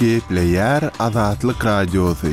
Gepleyer Azatlyk Radiosu.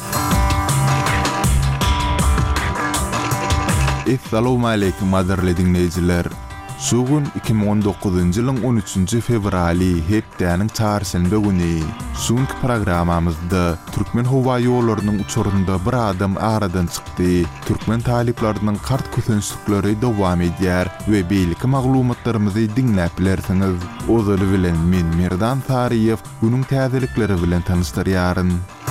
Assalamu alaykum maderli dinleyijiler. Sugun 2019-njy ýylyň 13-nji fevraly hepdeniň çarşembe güni. Suňky programamyzda Türkmen howa ýollarynyň uçurynda bir adam aradan çykdy. Türkmen talipleriniň kart kösünçlikleri dowam edýär we beýleki maglumatlarymyzy dinläp bilersiňiz. Ozaly bilen men Merdan Tariýew günüň täzelikleri bilen tanışdyrýaryn.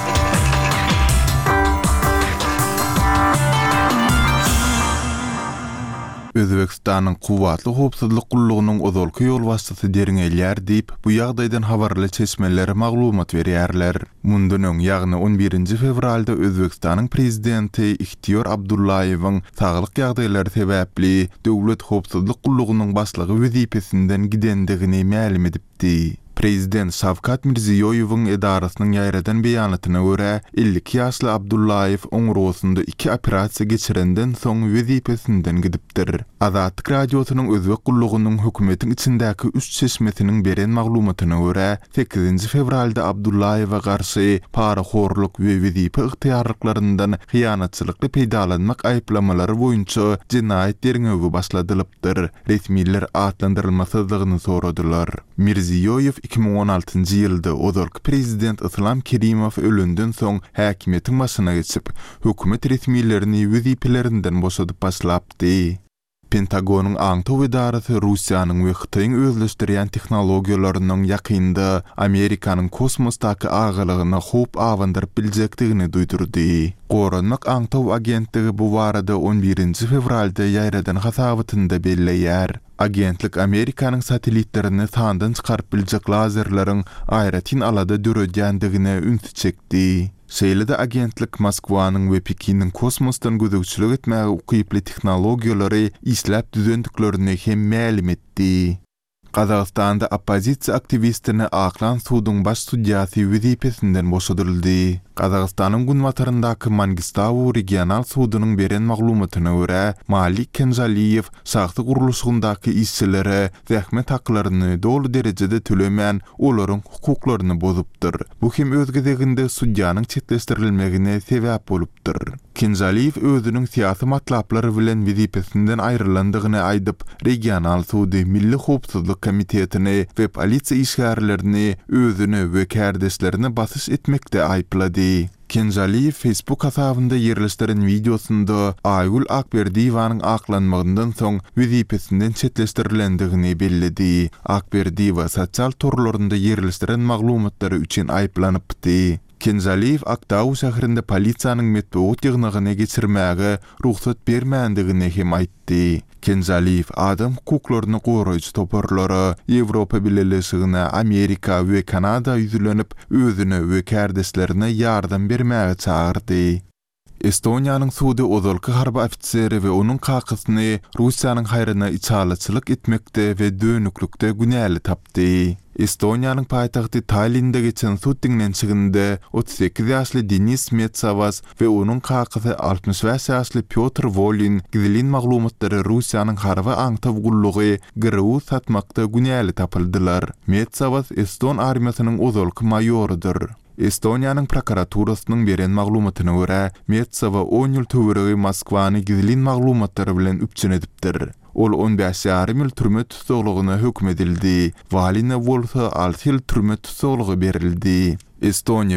Özbekistanyň kuwatly howpsuzlyk gullugynyň ozalky ýol wastasy deriňelýär diýip bu ýagdaýdan habarly çeşmeler maglumat berýärler. Mundan öň ýagny 11-nji fevralda Özbekistanyň prezidenti Ihtiýar Abdullaýewiň saglyk ýagdaýlary sebäpli döwlet howpsuzlyk gullugynyň başlygy wezipesinden gidendigini ma'lum edipdi. Prezident Şavkat Mirziýoýewiň edarasynyň ýaýradan beýanatyna görä 52 ýaşly Abdullaýew oňrosunda 2 operasiýa geçirenden soň wezipesinden gidipdir. Azatlyk radiosynyň özbek gullugynyň hökümetiň içindäki 3 çeşmesiniň beren maglumatyna görä 8-nji fevralda Abdullaýewa garşy paraxorluk we wezipe ygtyýarlyklaryndan hyýanatçylykly peýdalanmak aýplamalary boýunça jinaýat deriňögi başladylypdyr. Resmiler atlandyrylmasızlygyny soradylar. Mirziýoýew 2016-njy ýylda ozalky prezident Islam Kerimow ölünden soň häkimetiň başyna geçip, hökümet resmilerini wezipelerinden boşadyp başlapdy. Pentagonun Aňtaw edarasy Russiýanyň we Hytaýyň özleşdirýän tehnologiýalarynyň ýakynda Amerikanyň kosmosdaky agalygyna howp awandyryp biljekdigini duýdurdy. Goranmak Aňtaw agentligi bu barada 11-nji fevralda ýaýradan hasabatynda belleýär. Agentlik Amerikanyň satellitlerini sandan çykaryp biljek lazerleriň aýratyn alada döredýändigine üns çekdi. Şeýle-de agentlik Moskwanyň we Pekiniň kosmosdan gözegçilik etmäge ukyply tehnologiýalary isläp düzendiklerini hem ma'lum etdi. Qazaqstanda oppozisiýa aktivistini Aklan suwdyň baş судьясy wezipesinden boşadyldy. Qazaqstanyň günwataryndaky Mangistaw regional suwdynyň beren maglumatyna görä, Malik Kenjaliyev şahsy guruluşyndaky işçilere zähmet haklaryny dolu derejede tölemän olaryň hukuklaryny bozupdyr. Bu hem öz gezeginde судьяnyň çetleşdirilmegine sebäp bolupdyr. Kenjaliyev özüniň syýasy matlaplary bilen wezipesinden aýrylandygyny aýdyp, regional suwdy Milli Howpsuzlyk komitetini we polisiýa işgärlerini özüni we kärdeşlerini basyş etmekde aýplady. Kenjaliyew Facebook hasabynda ýerleşdiren videosunda Aýgul Akberdiýewanyň aklanmagyndan soň wezipesinden çetleşdirilendigini belledi. Akberdiýewa sosial torlarynda ýerleşdiren maglumatlary üçin aýplanypdy. Kenjaliyew Aktaw şäherinde polisiýanyň metbuat ýygnagyna geçirmäge ruhsat bermändigini hem aýtdy. Kenjaliyew adam hukuklaryny goraýjy toparlary Ýewropa Birleşigine, Amerika we Kanada ýüzlenip özüne we kärdeşlerine ýardam bermäge çağırdy. Estoniýanyň suwdy ozalky harby ofiseri we onuň kakysyny Russiýanyň haýryna içalaçylyk etmekde we dönüklükde günäli tapdy. Estoniýanyň paýtagty Tallinnde geçen suwd dinlençiginde 38 ýaşly Denis Metsavas we onuň kakysy 65 ýaşly Pyotr Volin gizlin maglumatlary Russiýanyň harby Aňtaw gullugy gyrwy satmakda günäli tapyldylar. Metsavas Eston armiýasynyň ozalky maýorudyr. Estoniýanyň prokuraturasynyň beren maglumatyna görä, Metsava 10 ýyl töweregi Moskwany gizlin maglumatlary bilen üpçün edipdir. Ol 15 ýarym ýyl türme tutsagyna hökm edildi. Valine bolsa 6 ýyl türme tutsagyna berildi. Estoniýa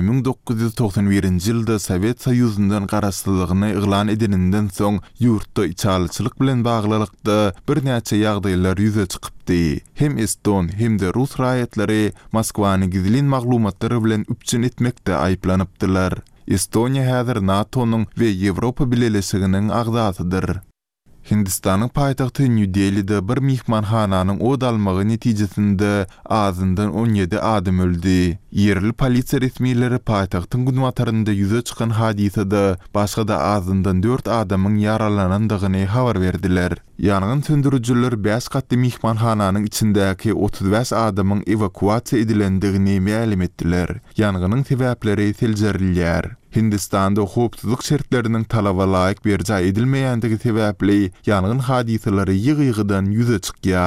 1991-nji ýylda Sowet Soýuzyndan garaşsyzlygyny eglan edeninden soň ýurtda içalaçylyk bilen baglylykda bir näçe ýagdaýlar ýüze çykypdy. Hem Eston hem de Rus raýatlary Moskwany gizlin maglumatlary bilen üpçün etmekde aýplanypdylar. Estoniýa häzir NATO-nyň we Ýewropa Birleşiginiň agzasydyr. Hindistanyň paýtagty New Delhi'de bir mihmanhananyň od almagy netijesinde azyndan 17 adam öldü. Yerli polisiýa resmileri paýtagtyň günwatarynda ýüze çykan hadisede başga da azyndan 4 adamyň yaralanandygyny habar berdiler. Ýangyn söndürüjüler 5 gatly mihmanhananyň içindäki 35 adamyň evakuasiýa edilendigini ma'lum etdiler. Ýanganyň sebäpleri seljerilýär. Hindistanda howpsuzlyk şertleriniň talaba laýyk berja edilmeýändigi sebäpli ýangyn hadiseleri ýygy-ýygydan ýüze çykýar.